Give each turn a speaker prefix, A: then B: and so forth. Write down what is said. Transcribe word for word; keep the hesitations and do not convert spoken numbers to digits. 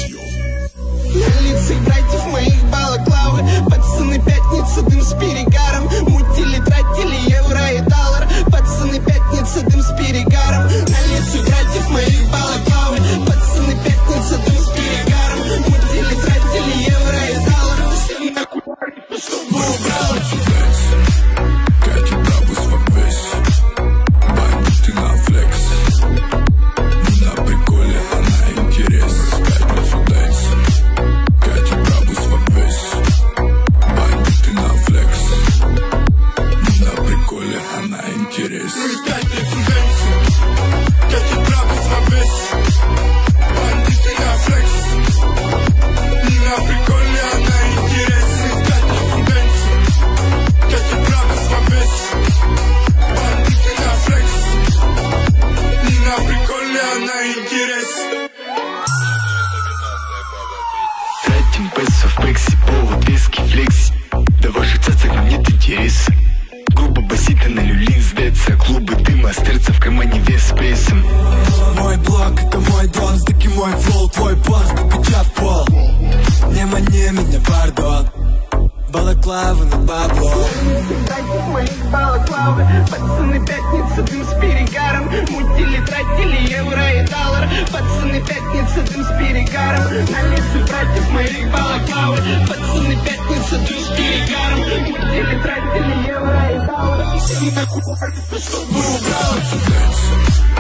A: На лицах братьев моих балаклавы. Пацаны, пятница, дым с перегаром. Мутили, тратили евро и доллар. Пацаны, пятница, дым с перегаром. На лицах братьев моих балаклавы. Пацаны, пятница, дым с перегаром. Мутили, тратили евро и доллар. Всем нахуй, чтобы убрал.
B: Катя Брабус в весь. Бандиты на флекс. Не на приколе, а на интерес. Пятницу дэнс. Катя Брабус в весь. Бандиты на флекс. Не на приколе, а на интерес.
C: Пятницу дэнс. Катя Брабус в весь. Бандиты на флекс. Не на приколе, а на интерес. Пятницу дэнс. Катя Брабус в весь. Бандиты на флекс. Не на приколе, а на интерес.
D: Тратим песо в прексе, повод виски, флекси. Да ваших цацак нам нет интереса. Грубо басита на люлин сдается. Клубы дыма, стерца в кармане вес с прессом.
E: Мой блог это мой дон, таки мой флоу. Твой пост, попеча в пол. Не мани меня, пардон. Балаклава на бабло.
A: Братьев моих балаклавы. Пацаны, пятница, дым с перегаром. Мутили, тратили евро и доллар. Пацаны, пятница, дым с перегаром. На лицах братьев моих балаклавы. Пацаны, пятница, дым с перегаром. Мутили, тратили евро и доллар. Всем нахуй, чтобы убрал.